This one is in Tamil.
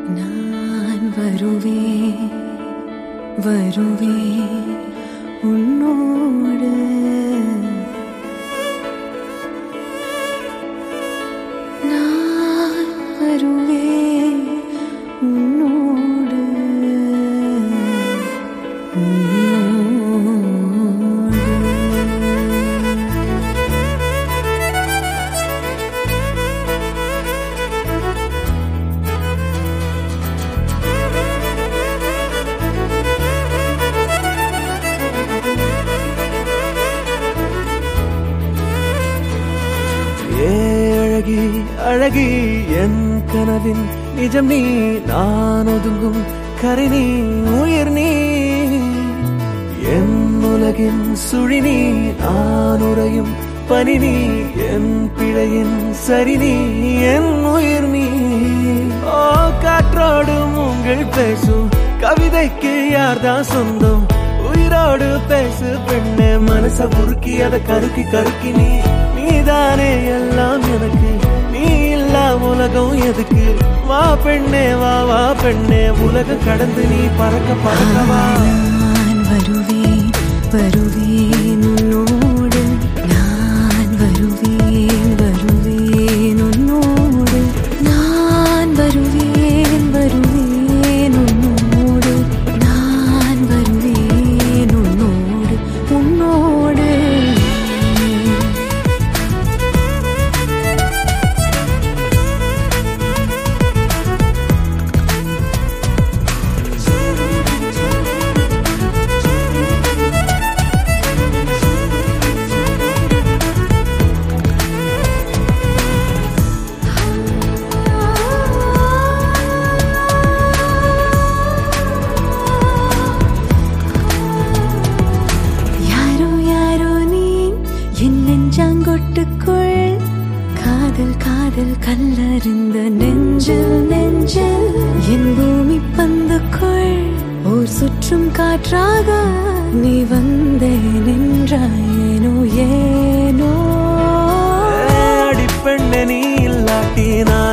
நான் வருவேன் வருவேன் உன்னோடு நான் வருவேன் உன்னோடு அழகி அழகி என் கனவின் நிஜம் நீ நான் ஒதுங்கும் கரை நீ உயிர் நீ என் உலகின் சுழி நீ நான் உறையும் பனி நீ என் பிழையின் சரி நீ என் உயிர் நீ ஓ காற்றோடு உங்கள் பேசும் கவிதைக்கு யார்தான் சொந்தம் உயிரோடு பேசு பெண்ணே மனச உருக்கி அதை கருக்கி கருக்கி நீதானே எல்லாம் எனக்கு நீ இல்லா உலகம் எதுக்கு வா பெண்ணே வா வா பெண்ணே உலகம் கடந்து நீ பறக்க பறக்கவா நான் வருவேன் வருவேன் உன்னோடு நான் வருவேன் வருவேன் உன்னோடு நான் வருவேன் வருவேன் உன்னோடு நான் வருவேன் உன்னோடு உன்னோடு நெஞ்சாங்கொட்டுக்குள் காதல் காதல் கல்லறிந்த நெஞ்சில் நெஞ்சில் என் பூமி பந்துக்குள் ஓர் சுற்றும் காற்றாக நீ வந்தே நின்றாயேனோ ஏனோ அடிப்பெண்ண நீ இல்லாட்டி நான்